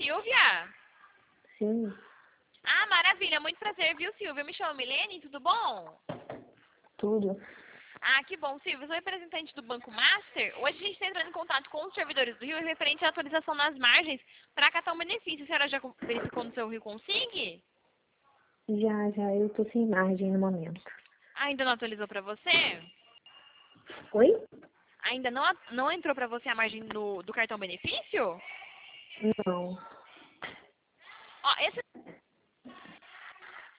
Silvia? Sim, Ah, maravilha, muito prazer, viu, Silvia? Eu me chamo Milene, tudo bom? tudo. Ah, que bom, Silvia. Eu sou representante do Banco Master. Hoje a gente está entrando em contato com os servidores do Rio referente à atualização nas margens para catar um benefício. A senhora já verificou no seu Rio Consig? Já, eu tô sem margem no momento. Ainda não atualizou para você? Oi? Ainda não entrou para você a margem do cartão benefício? Não. Ó, esse